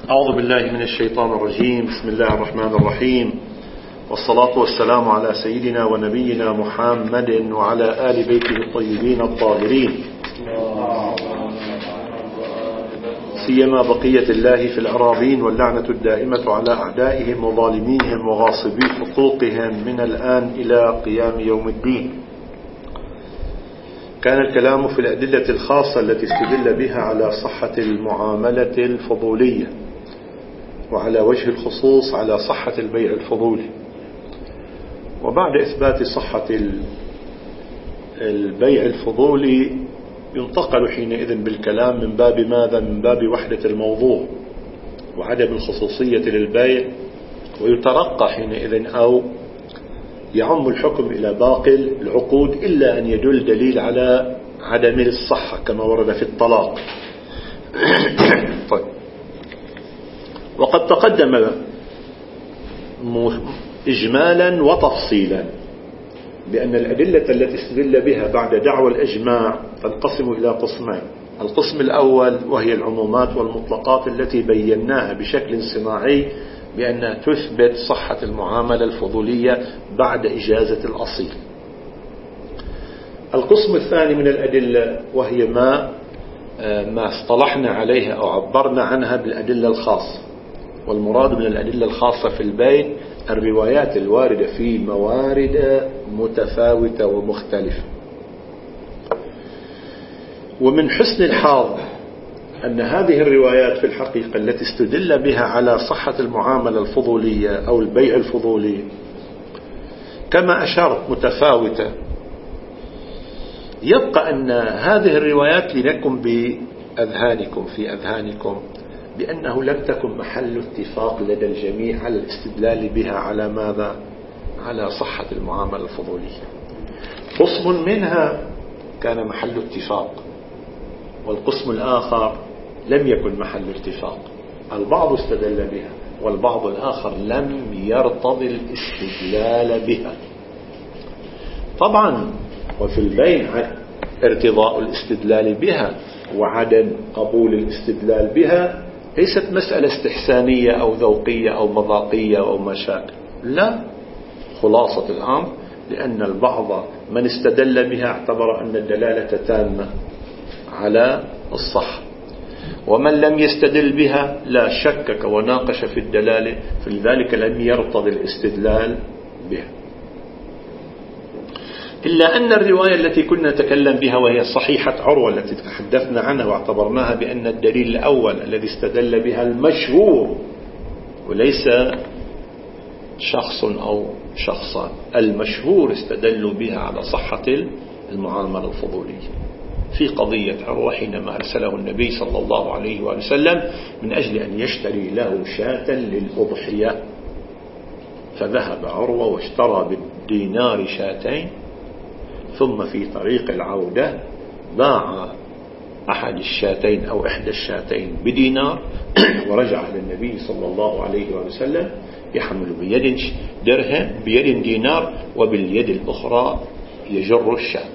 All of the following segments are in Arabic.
أعوذ بالله من الشيطان الرجيم. بسم الله الرحمن الرحيم، والصلاة والسلام على سيدنا ونبينا محمد وعلى آل بيته الطيبين الطاهرين، سيما بقية الله في الأراضين، واللعنة الدائمة على أعدائهم وظالميهم وغاصبي حقوقهم من الآن إلى قيام يوم الدين. كان الكلام في الأدلة الخاصة التي استدل بها على صحة المعاملة الفضولية، وعلى وجه الخصوص على صحة البيع الفضولي. وبعد إثبات صحة البيع الفضولي ينتقل حينئذ بالكلام من باب ماذا؟ من باب وحدة الموضوع وعدم الخصوصية للبيع، ويترقى حينئذ أو يعم الحكم إلى باقي العقود إلا أن يدل دليل على عدم الصحة كما ورد في الطلاق. طيب، وقد تقدم إجمالا وتفصيلا بأن الأدلة التي استدل بها بعد دعوى الإجماع تنقسم إلى قسمين. القسم الأول وهي العمومات والمطلقات التي بيناها بشكل صناعي بأنها تثبت صحة المعاملة الفضولية بعد إجازة الأصيل. القسم الثاني من الأدلة وهي ما اصطلحنا عليها أو عبرنا عنها بالأدلة الخاصة، والمراد من الأدلة الخاصة في البيع الروايات الواردة في موارد متفاوتة ومختلفة. ومن حسن الحظ أن هذه الروايات في الحقيقة التي استدل بها على صحة المعاملة الفضولية أو البيع الفضولي كما أشرت متفاوتة. يبقى أن هذه الروايات لنكن في أذهانكم بأنه لم تكن محل اتفاق لدى الجميع على الاستدلال بها على ماذا؟ على صحة المعاملة الفضولية. قسم منها كان محل اتفاق، والقسم الآخر لم يكن محل اتفاق. البعض استدل بها والبعض الآخر لم يرتضي الاستدلال بها. طبعا وفي البيع ارتضاء الاستدلال بها وعدم قبول الاستدلال بها ليست مسألة استحسانية أو ذوقية أو مذاقية أو مشاكل، لا، خلاصة الأمر لأن البعض من استدل بها اعتبر أن الدلالة تامة على الصح، ومن لم يستدل بها لا شكك وناقش في الدلالة، فلذلك لم يرتضي الاستدلال بها. إلا أن الرواية التي كنا نتكلم بها وهي صحيحة عروة التي تحدثنا عنها واعتبرناها بأن الدليل الأول الذي استدل بها المشهور وليس شخص أو شخصان، المشهور استدلوا بها على صحة المعاملة الفضولية في قضية عروة حينما أرسله النبي صلى الله عليه وسلم من أجل أن يشتري له شاة للأضحية، فذهب عروة واشترى بالدينار شاتين، ثم في طريق العودة باع أحد الشاتين أو إحدى الشاتين بدينار ورجع للنبي صلى الله عليه وسلم يحمل بيد درهم بيد دينار وباليد الأخرى يجر الشاة.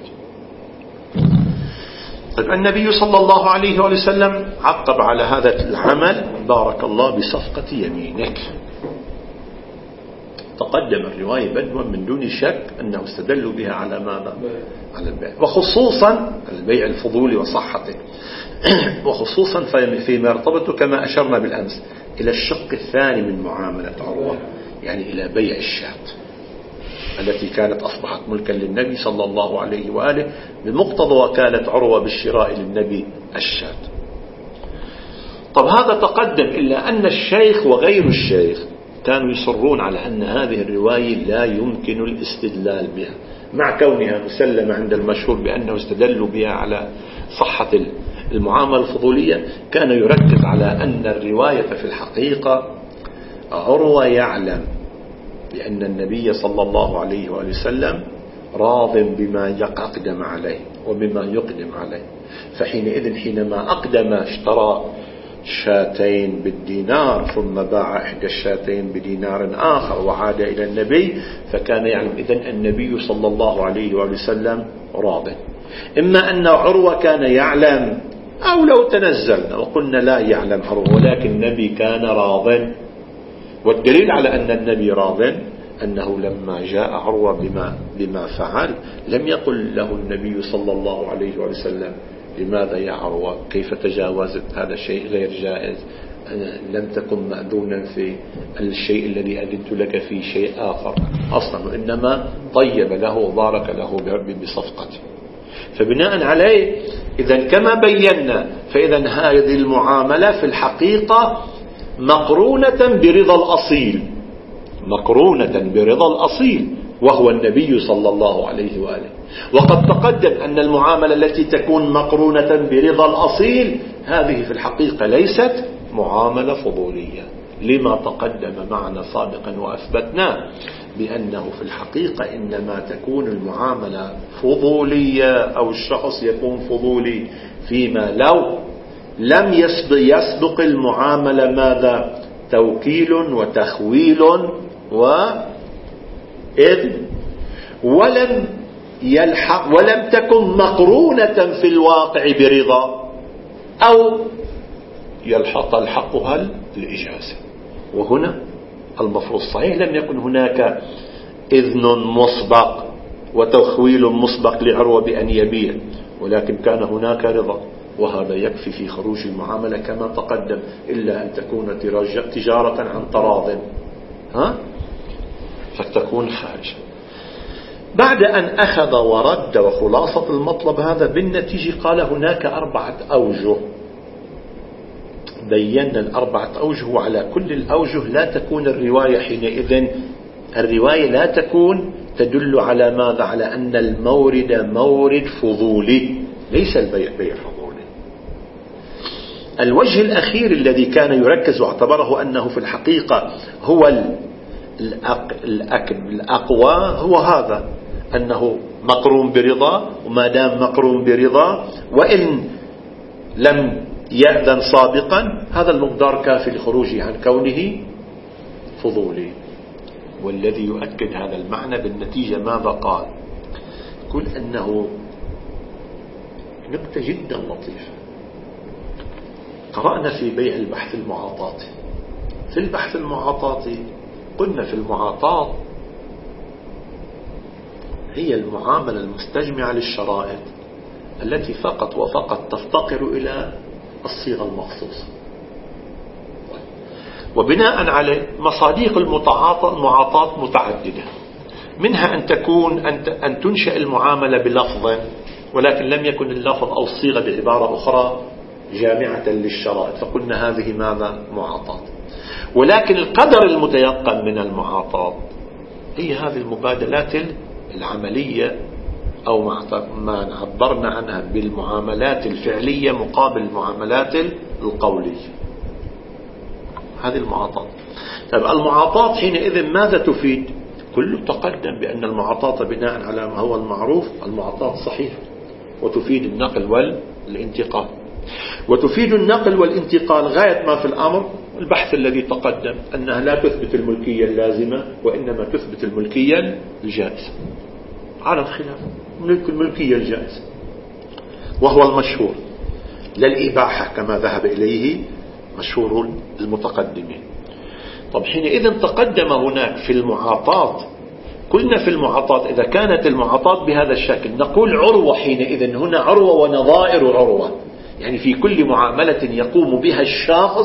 طيب، النبي صلى الله عليه وسلم عقب على هذا العمل: بارك الله بصفقة يمينك. تقدم الرواية بدوا من دون شك أنه استدلوا بها على ماذا؟ على البيع، وخصوصا البيع الفضولي وصحته، وخصوصا فيما يرتبط كما أشرنا بالأمس إلى الشق الثاني من معاملة عروة، يعني إلى بيع الشاة التي كانت أصبحت ملكا للنبي صلى الله عليه وآله بمقتضى وكالة عروة بالشراء للنبي الشاة. طب هذا تقدم، إلا أن الشيخ وغير الشيخ كانوا يصرون على أن هذه الرواية لا يمكن الاستدلال بها، مع كونها مسلمة عند المشهور بأنه استدلوا بها على صحة المعاملة الفضولية. كان يركز على أن الرواية في الحقيقة عروة يعلم بأن النبي صلى الله عليه وسلم راض بما يقدم عليه وبما يقدم عليه، فحينئذ حينما أقدم اشترى شاتين بالدينار ثم باع إحدى الشاتين بدينار آخر وعاد إلى النبي، فكان يعلم إذن النبي صلى الله عليه وسلم راض. إما أن عروة كان يعلم أو لو تنزلنا وقلنا لا يعلم عروة ولكن النبي كان راضٍ. والدليل على أن النبي راضٍ أنه لما جاء عروة بما فعل لم يقل له النبي صلى الله عليه وسلم لماذا يا عروة كيف تجاوزت هذا شيء غير جائز، لم تكن مأذونا في الشيء الذي أذنت لك في شيء آخر أصلا، وإنما طيب له وبارك له بصفقته. فبناء عليه إذن كما بينا فإذن هذه المعاملة في الحقيقة مقرونة برضا الأصيل، مقرونة برضا الأصيل وهو النبي صلى الله عليه وآله. وقد تقدم أن المعاملة التي تكون مقرونة برضا الأصيل هذه في الحقيقة ليست معاملة فضولية، لما تقدم معنا سابقا وأثبتنا بأنه في الحقيقة إنما تكون المعاملة فضولية أو الشخص يكون فضولي فيما لو لم يسبق المعاملة ماذا؟ توكيل وتخويل وإذن، ولم تكن مقرونة في الواقع برضا، أو يلحقها الإجازة. وهنا المفروض صحيح لم يكن هناك إذن مسبق وتخويل مسبق لعروة بأن يبيع، ولكن كان هناك رضا، وهذا يكفي في خروج المعاملة كما تقدم، إلا أن تكون تجارة عن تراض فتكون خارجة. بعد أن أخذ ورد وخلاصة المطلب هذا بالنتيجة قال هناك 4 أوجه، بينا 4 أوجه، وعلى كل الأوجه لا تكون الرواية حينئذ الرواية لا تكون تدل على ماذا؟ على أن المورد مورد فضولي، ليس البيع بيع فضولي. الوجه الأخير الذي كان يركز واعتبره أنه في الحقيقة هو الأقوى هو هذا، أنه مقرون برضا، وما دام مقرون برضا وإن لم يأذن سابقا هذا المقدار كافي لخروجه عن كونه فضولي. والذي يؤكد هذا المعنى بالنتيجة ماذا قال؟ يقول أنه نكتة جدا لطيفة. قرأنا في بيع البحث المعاطاتي، في البحث المعاطاتي قلنا في المعاطاة هي المعاملة المستجمعة للشرائط التي فقط وفقط تفتقر إلى الصيغة المخصوصة، وبناء عليه مصاديق المعاطاة متعددة، منها أن تنشأ المعاملة بلفظ ولكن لم يكن اللفظ أو الصيغة بعبارة أخرى جامعة للشرائط، فقلنا هذه ماذا؟ معاطاة. ولكن القدر المتيقن من المعاطاة هي هذه المبادلات العملية أو ما عبرنا عنها بالمعاملات الفعلية مقابل المعاملات القولية، هذه المعاطاة. طيب المعاطاة حينئذ ماذا تفيد؟ كله تقدم بأن المعاطاة بناء على ما هو المعروف المعاطاة صحيح، وتفيد النقل والانتقال، وتفيد النقل والانتقال غاية ما في الأمر البحث الذي تقدم أنها لا تثبت الملكية اللازمة وإنما تثبت الملكية الجائزة على الخلاف ملك الملكية الجائزة، وهو المشهور لا الإباحة كما ذهب إليه مشهور المتقدمين. طب حينئذ تقدم هناك في المعاطاة، قلنا في المعاطاة إذا كانت المعاطاة بهذا الشكل نقول عروة، حينئذ هنا عروة ونظائر عروة، يعني في كل معاملة يقوم بها الشخص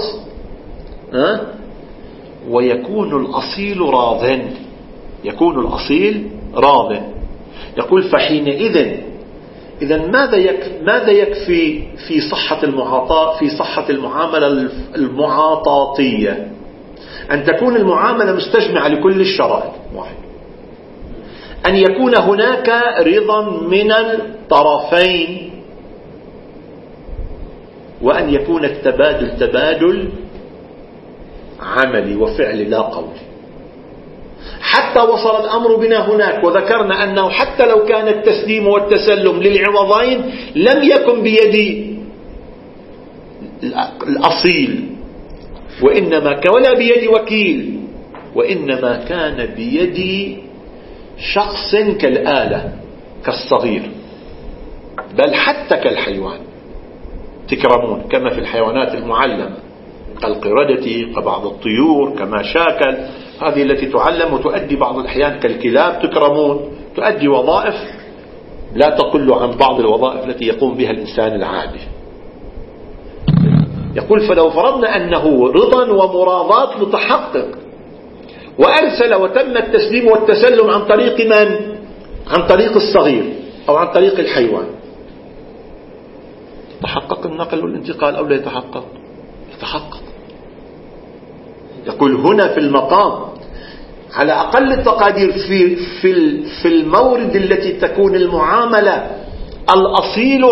ويكون الأصيل راضٍ، يكون الأصيل راضٍ. يقول فحينئذ إذن ماذا يكفي في صحة المعاطاة، في صحة المعاملة المعاطاتية؟ أن تكون المعاملة مستجمعة لكل الشرائط، واحد، أن يكون هناك رضا من الطرفين، وأن يكون التبادل تبادل عملي وفعلي لا قولي. حتى وصل الأمر بنا هناك وذكرنا أنه حتى لو كان التسليم والتسلم للعوضين لم يكن بيد الأصيل ولا بيد وكيل، وإنما كان بيد شخص كالآلة كالصغير بل حتى كالحيوان. تكرمون كما في الحيوانات المعلمة كالقردة كبعض الطيور كما شاكل، هذه التي تعلم وتؤدي بعض الأحيان كالكلاب تكرمون، تؤدي وظائف لا تقل عن بعض الوظائف التي يقوم بها الإنسان العادي. يقول فلو فرضنا أنه رضا ومراضات متحقق وأرسل وتم التسليم والتسلم عن طريق من؟ عن طريق الصغير أو عن طريق الحيوان، يتحقق النقل والانتقال أو لا يتحقق؟ يتحقق. يقول هنا في المقام على أقل التقادير في المورد التي تكون المعاملة الأصيل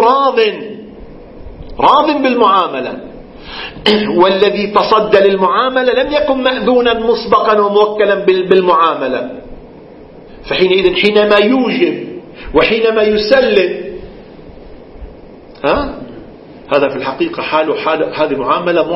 راض بالمعاملة، والذي تصدى للمعاملة لم يكن مأذونا مسبقا وموكلا بالمعاملة، فحينئذ حينما يوجب وحينما يسلم هذا في الحقيقة حال هذه معاملة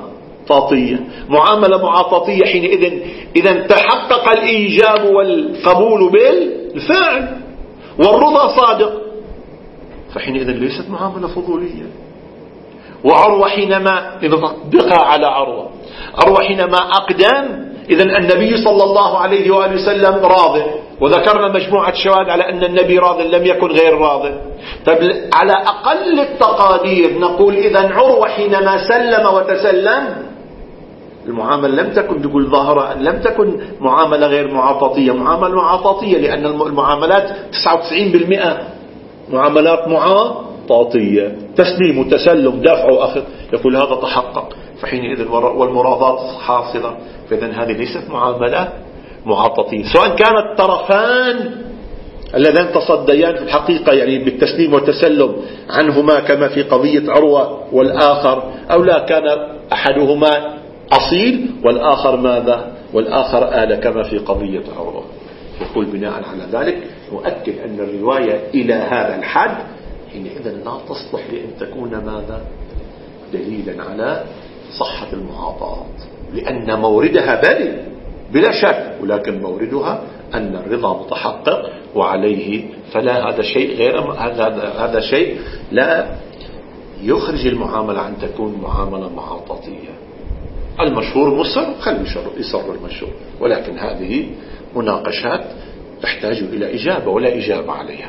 معاطاتية. حينئذ إذا تحقق الإيجاب والقبول بالفاعل والرضا صادق، فحينئذ ليست معاملة فضولية. وعروة حينما بقى على عروة حينما أقدم، إذن النبي صلى الله عليه وآله وسلم راض، وذكرنا مجموعة شواهد على أن النبي راض لم يكن غير راض. طيب على أقل التقادير نقول إذن عروة حينما سلم وتسلم المعاملة لم تكن تقول ظاهرة، لم تكن معاملة غير معاطاتية، معاملة معاطاتية، لأن المعاملات 99% معاملات معاطاتية، تسليم وتسلم دفع وأخذ. يقول هذا تحقق، فحينئذ والمراضات حاصلة، فإذن هذه ليست معاملة معاطاتية، سواء كان الطرفان اللذان تصديان في الحقيقة يعني بالتسليم والتسلم عنهما كما في قضية عروة والآخر، أو لا كان أحدهما أصيل والآخر ماذا؟ والآخر آل كما في قضية عروة. يقول بناء على ذلك نؤكد أن الرواية إلى هذا الحد حينئذ لا تصلح لأن تكون ماذا؟ دليلا على صحة المعاطاة، لأن موردها بارد بلا شك، ولكن موردها أن الرضا متحقق وعليه، فلا هذا شيء لا يخرج المعاملة أن تكون معاملة معاطاتية. المشهور مصر، خلي يصر المشهور، ولكن هذه مناقشات تحتاج إلى إجابة ولا إجابة عليها.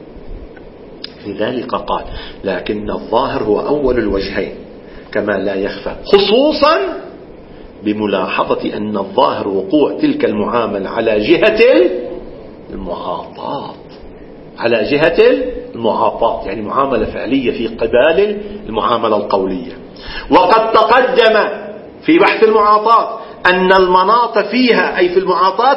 لذلك قال لكن الظاهر هو أول الوجهين كما لا يخفى، خصوصا بملاحظة أن الظاهر وقوع تلك المعاملة على جهة المعاطاة، يعني معاملة فعلية في قبال المعاملة القولية. وقد تقدم في بحث المعاطاة أن المناط فيها أي في المعاطاة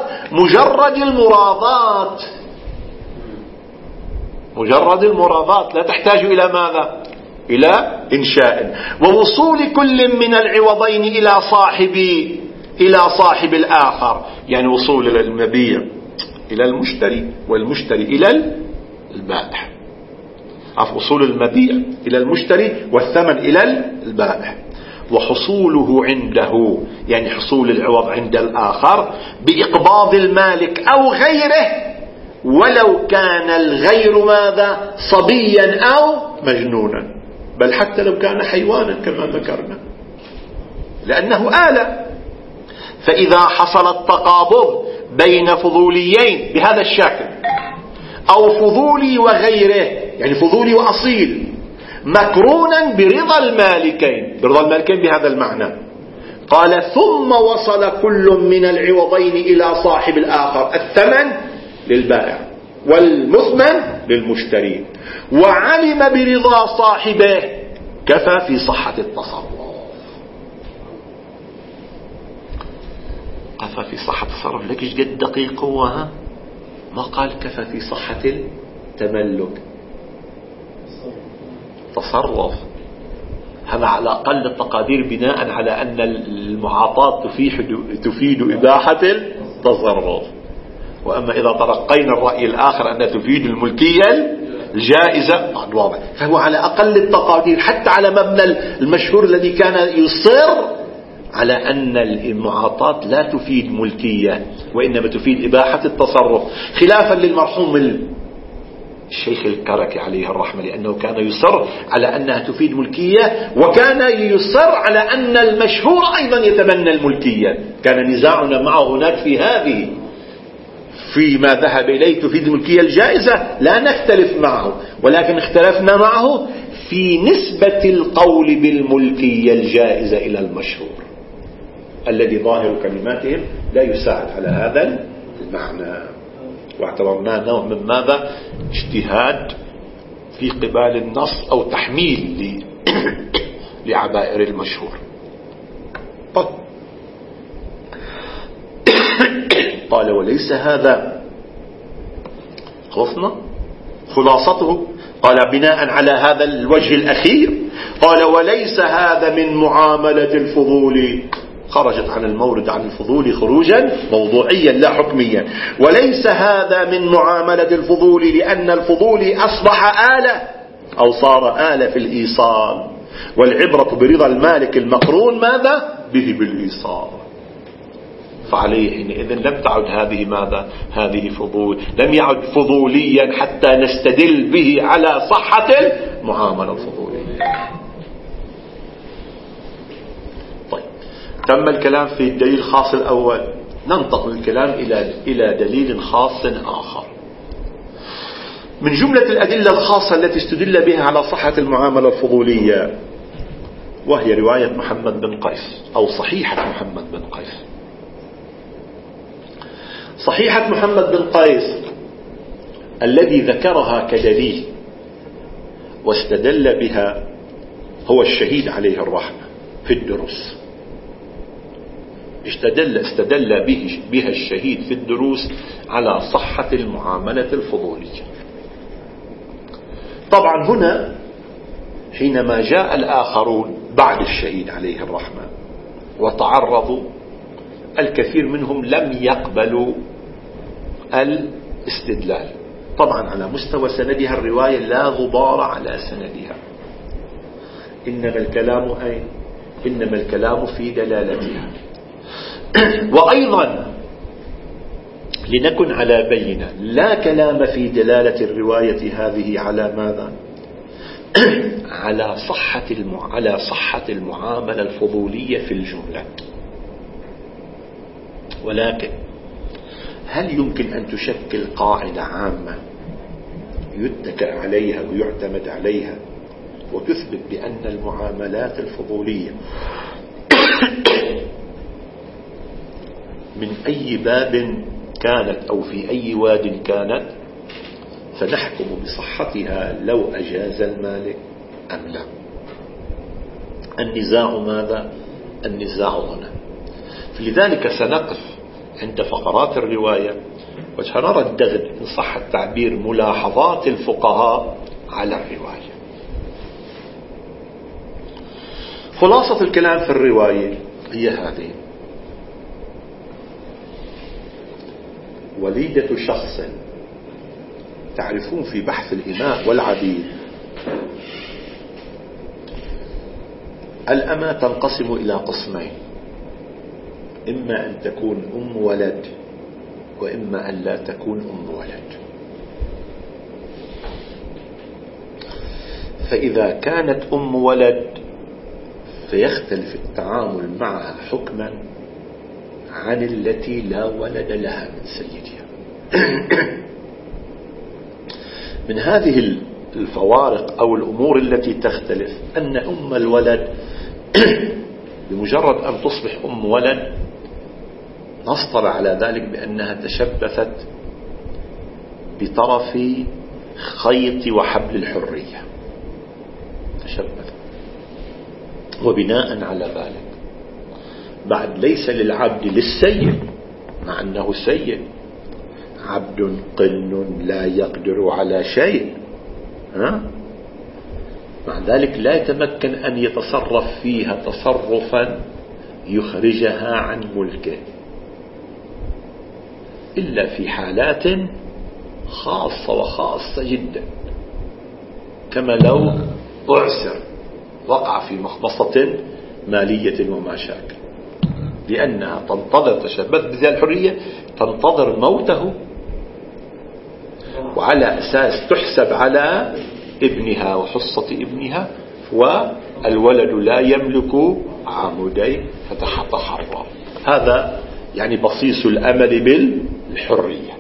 مجرد المراضات لا تحتاج إلى ماذا؟ إلى إنشاء، ووصول كل من العوضين إلى صاحب الآخر، يعني وصول المبيع إلى المشتري والمشتري إلى البائع، وصول المبيع إلى المشتري والثمن إلى البائع، وحصوله عنده يعني حصول العوض عند الآخر بإقباض المالك أو غيره، ولو كان الغير ماذا؟ صبيا أو مجنونا، بل حتى لو كان حيوانا كما ذكرنا، لأنه آلة. فإذا حصل التقابض بين فضوليين بهذا الشكل أو فضولي وغيره، يعني فضولي وأصيل، مكرونا برضا المالكين بهذا المعنى، قال ثم وصل كل من العوضين إلى صاحب الآخر، الثمن للبائع والمثمن للمشتري، وعلم برضا صاحبه، كفى في صحة التصرف. كفى في صحة التصرف، لك ايش قد دقيق هو، ما قال كفى في صحة التملك، تصرف. هذا على أقل التقادير بناء على أن المعاطاة تفيد إباحة التصرف. وأما إذا ترقينا الرأي الآخر أنها تفيد الملكية الجائزة واضح، فهو على أقل التقادير حتى على مبنى المشهور الذي كان يصر على أن المعاطاة لا تفيد ملكية وإنما تفيد إباحة التصرف، خلافا للمرحوم الشيخ الكركي عليه الرحمة، لأنه كان يصر على أنها تفيد ملكية، وكان يصر على أن المشهور أيضا يتبنى الملكية. كان نزاعنا معه هناك في هذه، فيما ذهب إليه تفيد الملكية الجائزة لا نختلف معه، ولكن اختلفنا معه في نسبة القول بالملكية الجائزة إلى المشهور الذي ظاهر كلماتهم لا يساعد على هذا المعنى، واعتبرناه نوع من ماذا؟ اجتهاد في قبال النص أو تحميل لعبائر المشهور. طيب. قال وليس هذا، خلصنا خلاصته. قال بناء على هذا الوجه الأخير قال وليس هذا من معاملة الفضول، خرجت عن المورد عن الفضول خروجا موضوعيا لا حكميا. وليس هذا من معاملة الفضول لأن الفضول أصبح آلة أو صار آلة في الإيصال، والعبرة برضا المالك المقرون ماذا به بالإيصال. فعليه حينئذ لم تعد هذه ماذا؟ هذه فضول، لم يعد فضوليا حتى نستدل به على صحة المعاملة الفضولية. طيب، تم الكلام في الدليل الخاص الأول، ننتقل الكلام إلى دليل خاص آخر. من جملة الأدلة الخاصة التي استدل بها على صحة المعاملة الفضولية وهي رواية محمد بن قيس أو صحيحة محمد بن قيس. صحيحة محمد بن قيس الذي ذكرها كدليل واستدل بها هو الشهيد عليه الرحمة في الدروس. استدل بها الشهيد في الدروس على صحة المعاملة الفضولية. طبعا هنا حينما جاء الآخرون بعد الشهيد عليه الرحمة وتعرضوا، الكثير منهم لم يقبلوا الاستدلال. طبعا على مستوى سندها الرواية لا غبار على سندها، إنما الكلام في دلالتها. وأيضا لنكن على بينة، لا كلام في دلالة الرواية هذه على ماذا؟ على صحة المعاملة الفضولية في الجملة. ولكن هل يمكن أن تشكل قاعدة عامة يتكأ عليها ويعتمد عليها وتثبت بأن المعاملات الفضولية من أي باب كانت أو في أي واد كانت فنحكم بصحتها لو أجاز المالك أم لا؟ النزاع ماذا؟ النزاع هنا. فلذلك سنقف عند فقرات الرواية وسنرى الدغد إن صح التعبير ملاحظات الفقهاء على الرواية. خلاصة الكلام في الرواية هي هذه: وليدة شخص، تعرفون في بحث الإماء والعبيد الأمة تنقسم إلى قسمين: إما أن تكون أم ولد وإما أن لا تكون أم ولد. فإذا كانت أم ولد فيختلف التعامل معها حكما عن التي لا ولد لها من سيدها. من هذه الفوارق أو الأمور التي تختلف أن أم الولد بمجرد أن تصبح أم ولد نصطلح على ذلك بأنها تشبثت بطرف خيط وحبل الحرية، تشبثت. وبناء على ذلك بعد ليس للعبد للسيد، مع أنه سيد، عبد قن لا يقدر على شيء، مع ذلك لا يتمكن أن يتصرف فيها تصرفا يخرجها عن ملكه إلا في حالات خاصة وخاصة جدا، كما لو أعسر وقع في مخبصة مالية وما شاكل، لأنها تنتظر، تشبث بذي الحرية، تنتظر موته وعلى أساس تحسب على ابنها وحصة ابنها، والولد لا يملك عمودين فتحرر. هذا يعني بصيص الأمل بالحرية.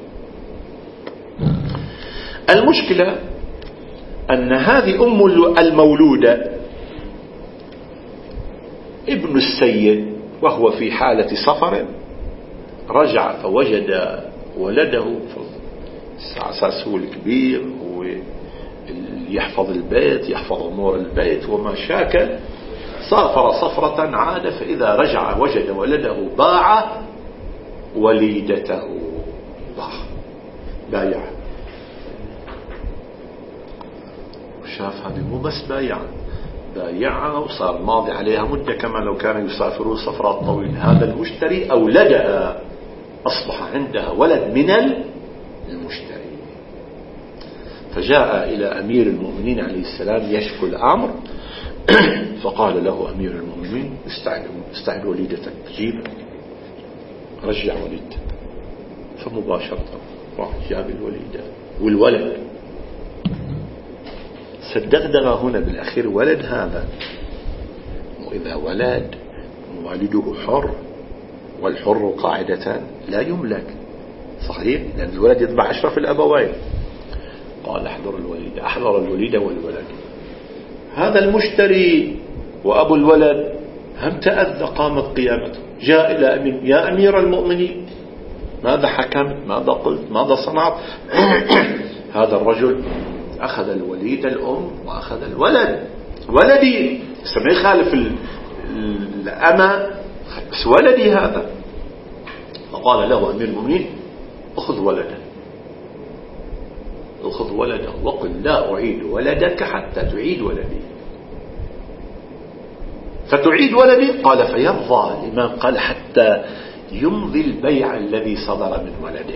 المشكلة أن هذه أم المولودة ابن السيد وهو في حالة سفر رجع فوجد ولده، أساسه الكبير هو يحفظ البيت، يحفظ أمور البيت وما شاكل، سافر سفرة عاد، فإذا رجع وجد ولده باع وليدته، بايع. وشاف هذه مو بس بايعها وصار ماضي عليها مدة، كما لو كانوا يسافرون سفرات طويلة. هذا المشتري أولدها، أصبح عندها ولد من المشتري. فجاء إلى أمير المؤمنين عليه السلام يشكو الأمر فقال له أمير المؤمنين استعد وليدتك، جيب رجع وليدتك. فمباشرة راح جاب الوليدة والولد. صدقنا هنا بالأخير ولد هذا، وإذا ولد والده حر، والحر قاعدة لا يملك، صحيح، لأن الولد يتبع أشرف الأبوين. قال أحضر الوليد والولد. هذا المشتري وأبو الولد هم تأذى، قامت قيامته، جاء إلى أمين، يا أمير المؤمنين ماذا حكمت، ماذا قلت، ماذا صنعت؟ هذا الرجل أخذ الوليد الأم وأخذ الولد، ولدي ما يخالف الأمة، بس ولدي هذا. فقال له أمير المؤمنين أخذ ولده وقل لا أعيد ولدك حتى تعيد ولدي. فتعيد ولدي؟ قال فيرضى الإمام، قال حتى يمضي البيع الذي صدر من ولده.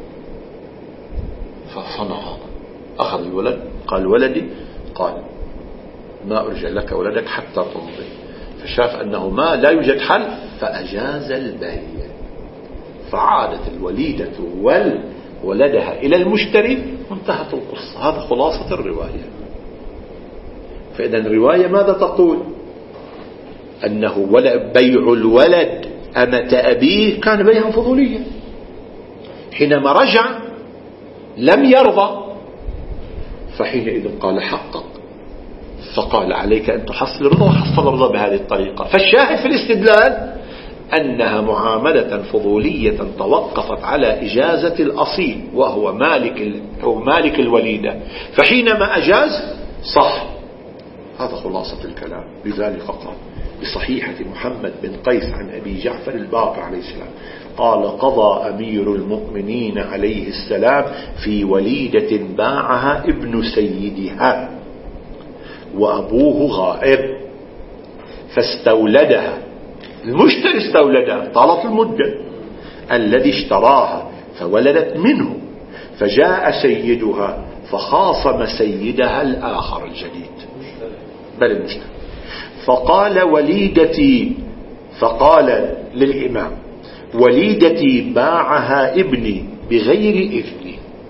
فصنع، أخذ الولد، قال ولدي، قال ما أرجع لك ولدك حتى تمضي. فشاف أنه ما لا يوجد حل فأجاز البيع، فعادت الوليدة ولدها إلى المشتري، وانتهت القصة. هذا خلاصة الرواية. فإذا الرواية ماذا تقول؟ أنه بيع الولد أمة أبيه كان بيعا فضوليا. حينما رجع لم يرضى، فحينئذ قال حقق، فقال عليك أن تحصل الرضا، وحصل الرضا بهذه الطريقة. فالشاهد في الاستدلال أنها معاملة فضولية توقفت على إجازة الأصيل وهو مالك الوليدة، فحينما أجاز صح. هذا خلاصة الكلام. لذلك قال بصحيحة محمد بن قيس عن أبي جعفر الباقر عليه السلام قال قضى أمير المؤمنين عليه السلام في وليدة باعها ابن سيدها وأبوه غائب، فاستولدها المشتري، استولدها طالت المدة، الذي اشتراها فولدت منه، فجاء سيدها فخاصم سيدها الآخر الجديد، بل المشتري، فقال وليدتي، فقال للإمام وليدتي باعها ابني بغير إذني،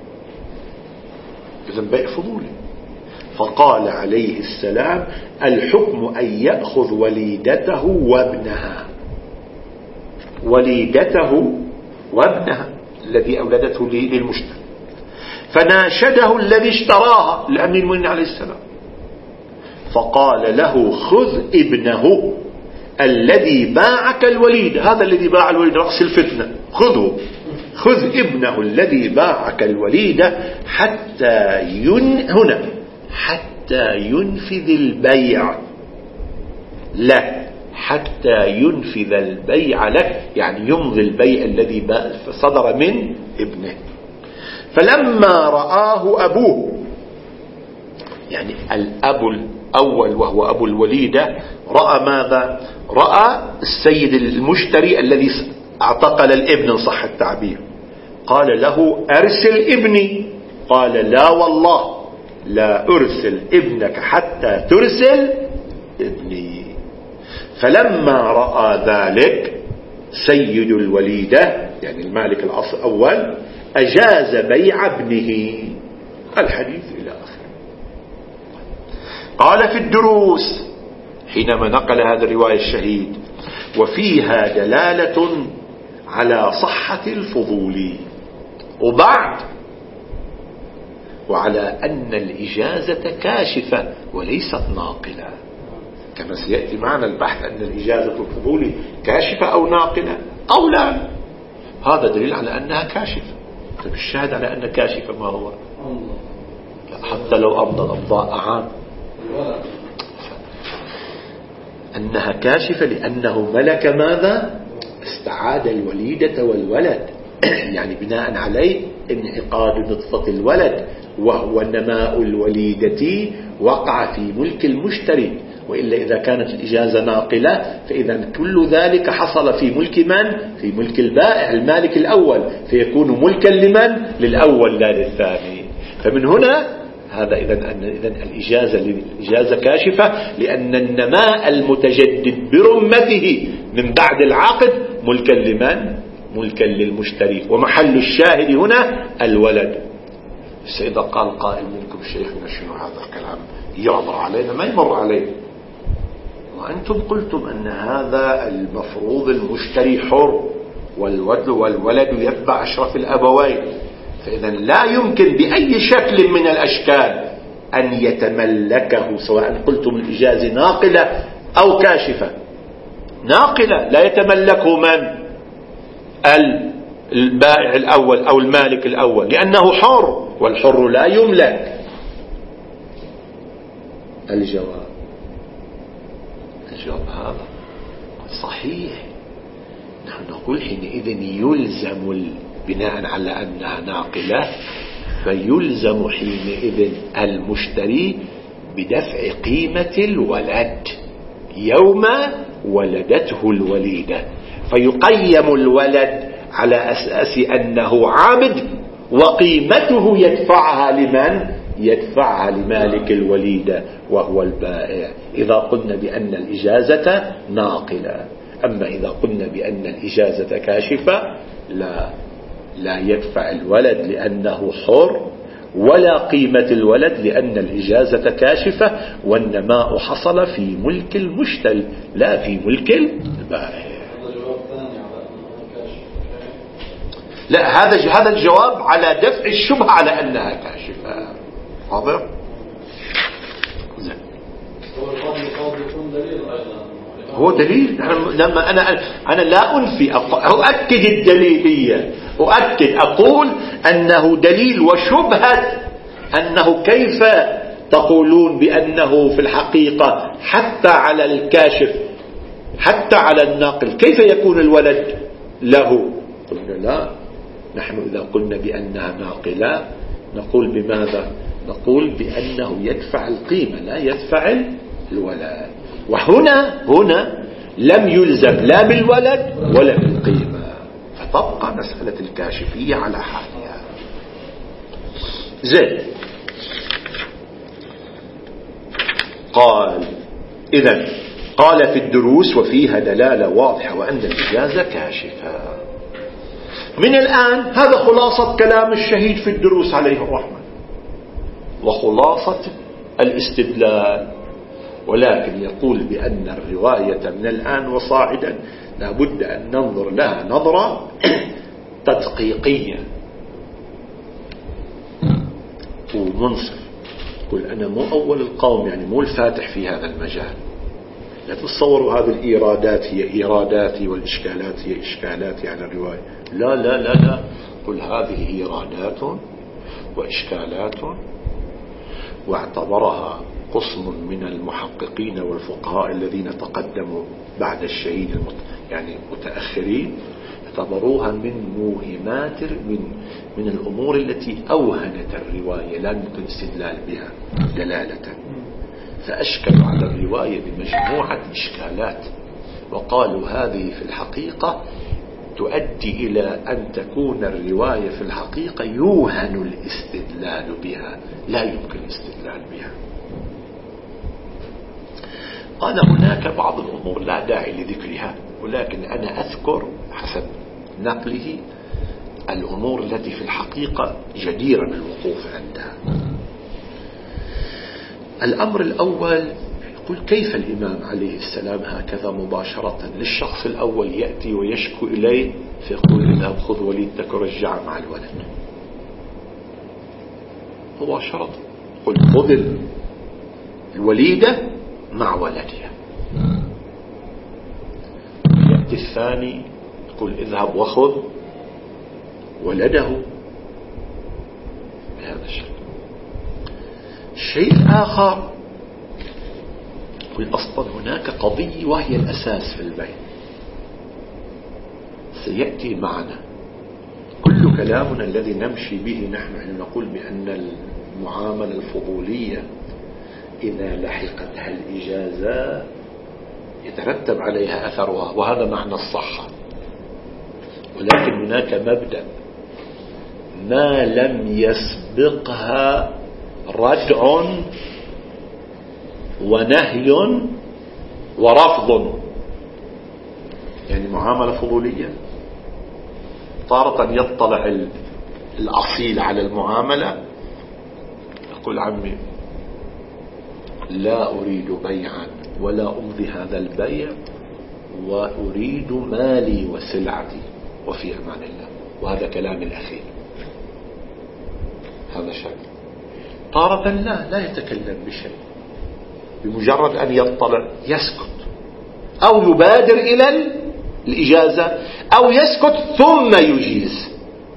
إذن بيع فضولي. فقال عليه السلام الحكم أن يأخذ وليدته وابنها الذي أولدته للمشتري. فناشده الذي اشتراها الأمير المؤمنين عليه السلام، فقال له خذ ابنه الذي باعك الوليد، هذا الذي باع الوليد رأس الفتنة، خذ ابنه الذي باعك الوليد حتى ينفذ البيع، لا حتى ينفذ البيع لك، يعني يمضي البيع الذي صدر من ابنه. فلما رآه أبوه، يعني الأب الأول وهو أبو الوليدة، رأى ماذا؟ رأى السيد المشتري الذي اعتقل الابن إن صح التعبير، قال له أرسل ابني، قال لا والله لا أرسل ابنك حتى ترسل ابني. فلما رأى ذلك سيد الوليدة، يعني المالك الأول، أجاز بيع ابنه، الحديث إلى آخره. قال في الدروس حينما نقل هذا الرواية الشهيد: وفيها دلالة على صحة الفضول، وبعد وعلى أن الإجازة كاشفة وليست ناقلة، كما سيأتي معنا البحث أن الإجازة الفضول كاشفة أو ناقلة أو لا. هذا دليل على أنها كاشفة. طيب الشاهد على أنها كاشفة ما هو؟ حتى لو أمضى الأمضاء عام أنها كاشفة لأنه ملك ماذا؟ استعاد الوليدة والولد يعني بناء عليه انعقاد نطفة الولد وهو نماء الوليدة وقع في ملك المشتري. وإلا إذا كانت الإجازة ناقلة فإذا كل ذلك حصل في ملك من؟ في ملك البائع المالك الأول، فيكون ملكا لمن؟ للأول لا للثاني. فمن هنا هذا إذن الإجازة كاشفة لأن النماء المتجدد برمته من بعد العقد ملكا لمن؟ ملكا للمشتري. ومحل الشاهد هنا الولد. إذا قال قائل منكم شيخنا شنو هذا الكلام يعبر علينا؟ ما يمر علينا. وأنتم قلتم أن هذا المفروض المشتري حر والولد يتبع أشرف الأبوين، فإذا لا يمكن بأي شكل من الأشكال أن يتملكه، سواء قلتم الإجازة ناقلة أو كاشفة. ناقلة لا يتملكه من؟ البائع الأول أو المالك الأول لأنه حر، والحر لا يملك. الجواب هذا صحيح. نحن نقول حينئذ يلزم بناء على أنها ناقلة فيلزم حينئذ المشتري بدفع قيمة الولد يوم ولدته الوليدة، فيقيم الولد على أساس أنه عامد وقيمته يدفعها لمن؟ يدفعها لمالك الوليدة وهو البائع إذا قلنا بأن الإجازة ناقلة. أما إذا قلنا بأن الإجازة كاشفة لا يدفع الولد لأنه حر ولا قيمة الولد لأن الإجازة كاشفة، والنماء حصل في ملك المشتري لا في ملك البائع. لا، هذا الجواب على دفع الشبهة على أنها كاشفة. واضح؟ هو دليل. لما أنا لا أنفي، أؤكد الدليلية، أقول أنه دليل وشبهة أنه كيف تقولون بأنه في الحقيقة حتى على الكاشف حتى على الناقل كيف يكون الولد له؟ قلنا لا، نحن إذا قلنا بأنها ناقلة نقول بماذا؟ نقول بأنه يدفع القيمة لا يدفع الولد. وهنا لم يلزم لا بالولد ولا بالقيمة، فتبقى مسألة الكاشفية على حالها. زين. قال في الدروس وفيها دلالة واضحة وأن الإجازة كاشفة. من الآن هذا خلاصة كلام الشهيد في الدروس عليه الرحمة وخلاصة الاستدلال، ولكن يقول بأن الرواية من الآن وصاعدا لابد أن ننظر لها نظرة تدقيقية ومنصف. قل أنا مو أول القوم، يعني مو الفاتح في هذا المجال. لا تتصوروا هذه الإيرادات هي إيراداتي والإشكالات هي إشكالاتي على الرواية. لا لا لا لا، قل هذه إيرادات وإشكالات، واعتبرها قسم من المحققين والفقهاء الذين تقدموا بعد الشهيد يعني متأخرين، اعتبروها من موهمات من الأمور التي أوهنت الرواية لا يمكن استدلال بها دلالة، فأشكلوا على الرواية بمجموعة إشكالات، وقالوا هذه في الحقيقة تؤدي إلى أن تكون الرواية في الحقيقة يوهن الاستدلال بها لا يمكن الاستدلال بها. قال هناك بعض الأمور لا داعي لذكرها، ولكن أنا أذكر حسب نقله الأمور التي في الحقيقة جديرة بالوقوف عندها. الأمر الأول يقول كيف الإمام عليه السلام هكذا مباشرة للشخص الأول يأتي ويشكو إليه فيقول اذهب خذ وليدتك ورجع مع الولد مباشرة، قل خذ الوليدة مع ولدها. يأتي الثاني يقول اذهب وخذ ولده بهذا الشكل. الشيء الآخر يقول أصلا هناك قضية وهي الأساس في البيع سيأتي معنا. كل كلامنا الذي نمشي به نحن نقول بأن المعاملة الفضولية إذا لحقتها الإجازة يترتب عليها أثرها، وهذا معنى الصحة. ولكن هناك مبدأ ما لم يسبقها ردع ونهي ورفض. يعني معاملة فضولية طارة يطلع الأصيل على المعاملة يقول عمي لا أريد بيعا ولا أمضي هذا البيع وأريد مالي وسلعتي وفي أمان الله، وهذا كلام الأخير. هذا شكل. طارة لا يتكلم بشيء، بمجرد أن يطلع يسكت أو يبادر إلى الإجازة أو يسكت ثم يجيز.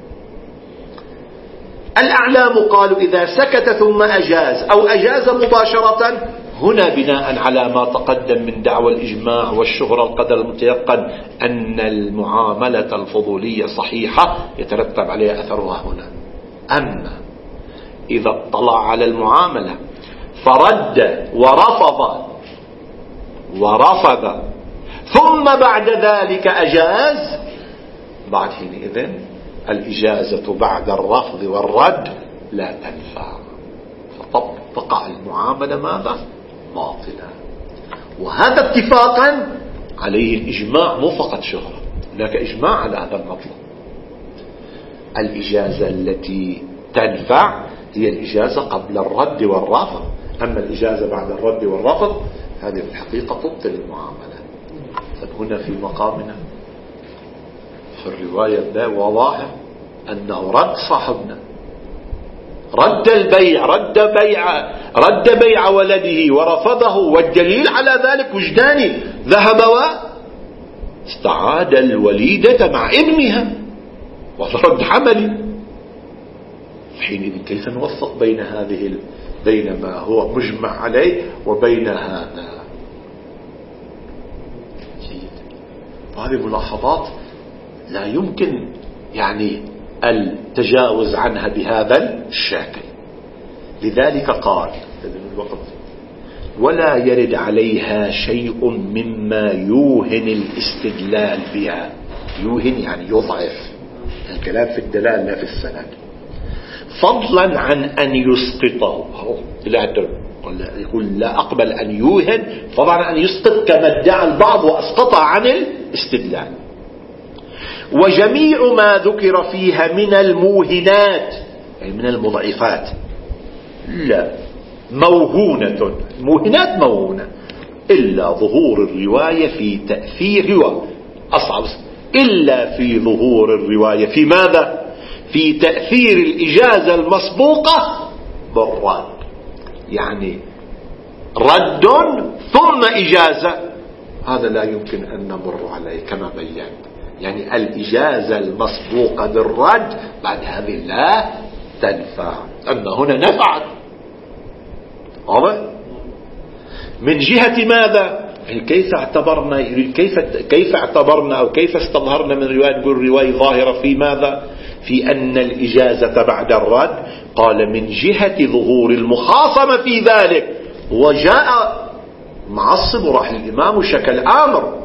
الأعلام قالوا إذا سكت ثم أجاز أو أجاز مباشرة، هنا بناء على ما تقدم من دعوى الإجماع والشهرة القدر المتيقن أن المعاملة الفضولية صحيحة يترتب عليها أثرها هنا. أما إذا اطلع على المعاملة فرد ورفض ثم بعد ذلك أجاز، بعد حينئذ الإجازة بعد الرفض والرد لا تنفع، فتقع المعاملة ماذا؟ باطلة. وهذا اتفاقا عليه الإجماع مو فقط شهرة، هناك إجماع على هذا المطلب. الإجازة التي تنفع هي الإجازة قبل الرد والرفض، أما الإجازة بعد الرد والرفض هذه في الحقيقة تبطل المعاملة. هنا في مقامنا في الرواية واضح أنه رد صاحبنا، رد البيع، رد بيع ولده ورفضه، والدليل على ذلك وجداني، ذهب واستعاد الوليدة مع ابنها ورد حملي. حينئذ كيف نوفق بين ما هو مجمع عليه وبين هذا؟ هذه ملاحظات لا يمكن يعني التجاوز عنها بهذا الشكل. لذلك قال ولا يرد عليها شيء مما يوهن الاستدلال بها. يوهن يعني يضعف، الكلام في الدلال لا في السند، فضلا عن أن يسقطه. يقول لا أقبل أن يوهن فضلا عن أن يسقط كما ادعى البعض وأسقط عن الاستدلال. وجميع ما ذكر فيها من الموهنات أي من المضعفات لا موهونة، الموهنات موهونة إلا ظهور الرواية في تأثير أصعب إلا في ظهور الرواية في ماذا؟ في تأثير الإجازة المسبوقة بالرد. يعني رد ثم إجازة، هذا لا يمكن أن نمر عليه كما بيّن. يعني الإجازة المسبوقة بالرد بعد هذه لا تنفع، أما هنا نفعت. واضح؟ من جهة ماذا؟ يعني كيف اعتبرنا أو كيف استظهرنا من رواية؟ نقول رواية ظاهرة في ماذا؟ في أن الإجازة بعد الرد. قال من جهة ظهور المخاصمة في ذلك، وجاء معصب وراح الإمام وشكل آمر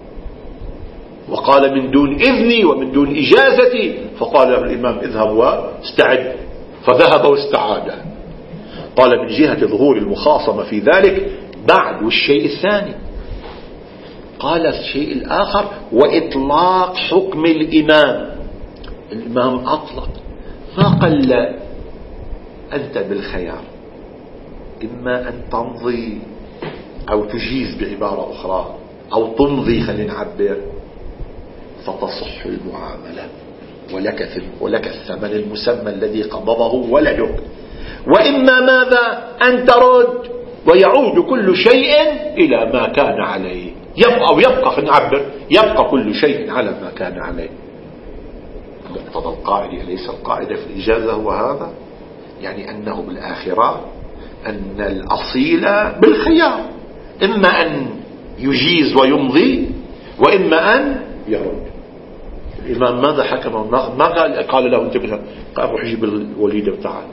وقال من دون إذني ومن دون إجازتي، فقال له الإمام اذهب واستعد، فذهب واستعاد. قال من جهة ظهور المخاصمة في ذلك بعد. والشيء الثاني قال الشيء الآخر وإطلاق حكم الإمام الإمام أطلق، ما قال أنت بالخيار، إما أن تمضي أو تجيز بعبارة أخرى، أو تمضي خلينا نعبر فتصح المعاملة ولك الثمن المسمى الذي قبضه ولدك، وإما ماذا أن ترد ويعود كل شيء إلى ما كان عليه، يبقى نعبر يبقى كل شيء على ما كان عليه. مقتضى القاعدة أليس القاعدة في الإجازة هو هذا؟ يعني أنه بالآخرة أن الأصيل بالخيار، إما أن يجيز ويمضي وإما أن يرد. الإمام ماذا حكم؟ ما قال له انت بها، قال روح جيب الوليد وتعال.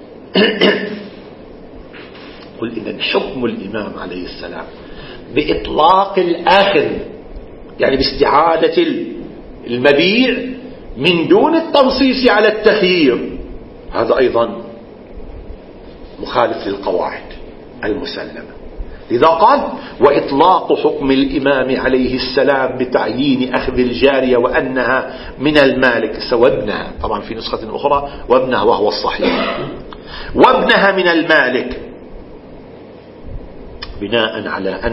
قل إذن حكم الإمام عليه السلام بإطلاق الآخر، يعني باستعادة المبيع من دون التنصيص على التخيير، هذا أيضا مخالف للقواعد المسلمة. لذا قال وإطلاق حكم الإمام عليه السلام بتعيين أخذ الجارية وأنها من المالك وابنها، طبعا في نسخة أخرى وابنها وهو الصحيح، وابنها من المالك، بناء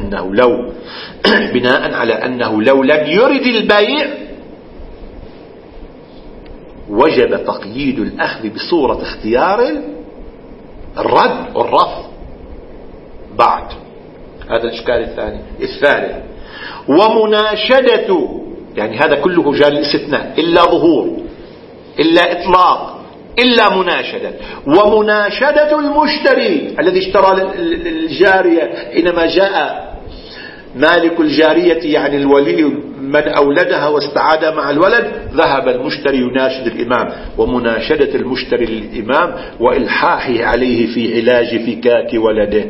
على أنه لو لم يرد البيع وجب تقييد الأخذ بصورة اختيار الرد والرفض. بعد هذا الإشكال الثالث ومناشدة، يعني هذا كله جاء الاستثناء إلا ظهور إلا إطلاق إلا مناشدة، ومناشدة المشتري الذي اشترى الجارية، حينما جاء مالك الجارية يعني الولي من أولدها واستعاد مع الولد، ذهب المشتري يناشد الإمام، ومناشدة المشتري للإمام وإلحاحه عليه في علاج فكاك ولده.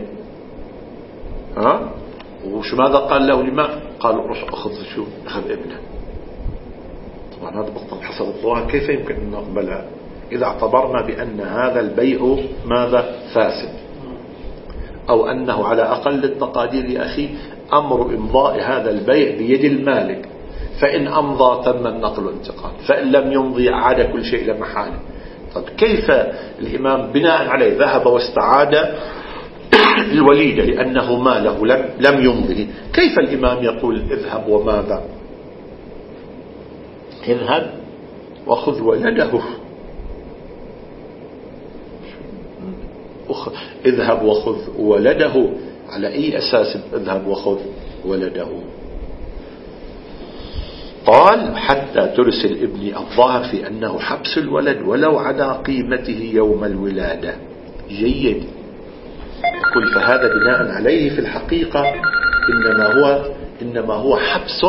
وش ماذا قال له الإمام؟ قال روح أخذ ابنه. طبعا هذا بطل حسب الظواهر كيف يمكن أن نقبلها إذا اعتبرنا بأن هذا البيع ماذا فاسد، أو أنه على أقل التقادير يا أخي أمر إمضاء هذا البيع بيد المالك، فإن أمضى تم النقل والانتقال، فإن لم يمضي عاد كل شيء إلى محاله. طب كيف الإمام بناء عليه ذهب واستعاد الوليدة لأنه ماله لم يمضي؟ كيف الإمام يقول اذهب وماذا؟ اذهب وخذ ولده، اذهب وخذ ولده، على أي أساس اذهب وخذ ولده؟ قال حتى ترسل ابني، الظاهر في أنه حبس الولد ولو على قيمته يوم الولادة. جيد. يقول فهذا بناء عليه في الحقيقة إنما هو حبس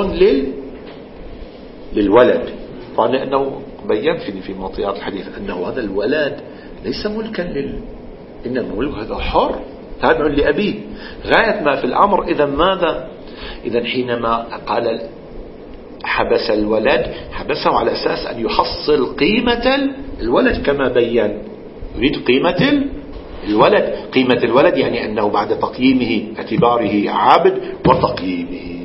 للولد، طبعا أنه بيّن في معطيات الحديث أنه هذا الولد ليس ملكا إنما ملك هذا حر تابع لأبيه غاية ما في الأمر. إذا ماذا؟ إذا حينما قال حبس الولد حبسه على أساس أن يحصل قيمة الولد كما بيّن، يريد قيمة الولد. قيمة الولد يعني أنه بعد تقييمه اعتباره عابد وتقييمه.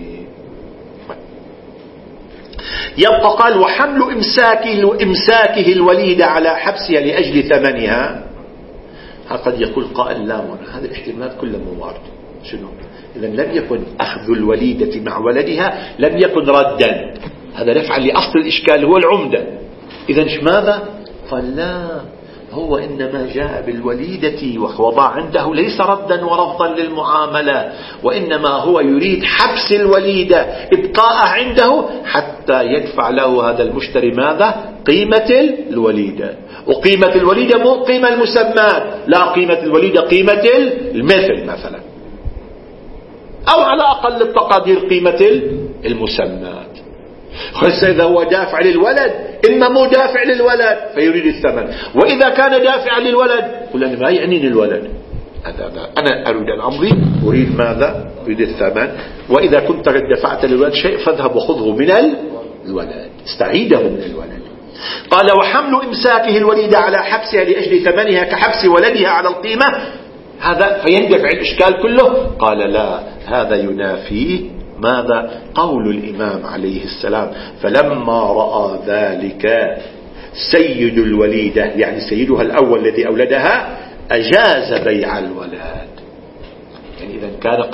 يبقى قال وحمل إمساكه الوليد على حبسها لأجل ثمنها. قد يقول قائل لا، هذا الاحتمالات كلها موارد. شنو؟ إذا لم يكن أخذ الوليدة مع ولدها لم يكن ردا، هذا نفعل لأصل الإشكال هو العمدة. إذا ماذا؟ قال لا، هو إنما جاء بالوليدة ووضع عنده ليس ردا ورفضا للمعاملة، وإنما هو يريد حبس الوليدة إبقاء عنده حتى يدفع له هذا المشتري ماذا؟ قيمة الوليدة. وقيمة الوليدة مو قيمة المسمات، لا، قيمة الوليدة قيمة المثل مثلا، أو على أقل التقادير قيمة المسمات. خاصة إذا هو دافع للولد، إما مو دافع للولد فيريد الثمن، وإذا كان دافع للولد قل أنا ما يعنيني الولد، أنا أريد الأمر أريد ماذا؟ أريد الثمن. وإذا كنت قد دفعت للولد شيء فاذهب وخذه من الولد، استعيده من الولد. قال وحمل إمساكه الوليد على حبسها لأجل ثمنها كحبس ولدها على القيمة، هذا فيندفع الإشكال كله. قال لا، هذا ينافيه ماذا؟ قول الإمام عليه السلام فلما رأى ذلك سيد الوليدة يعني سيدها الأول الذي أولدها أجاز بيع الولد. يعني إذا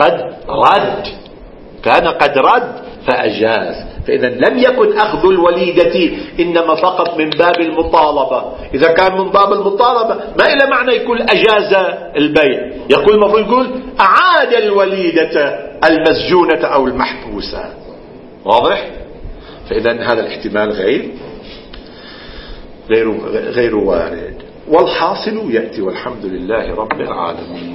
كان قد رد فأجاز. فإذا لم يكن أخذ الوليدة إنما فقط من باب المطالبة. إذا كان من باب المطالبة ما إلى معنى يقول أجاز البيع، يقول المفروض يقول أعاد الوليدة المسجونة أو المحبوسة. واضح؟ فإذا هذا الاحتمال غير وارد. والحاصل يأتي والحمد لله رب العالمين.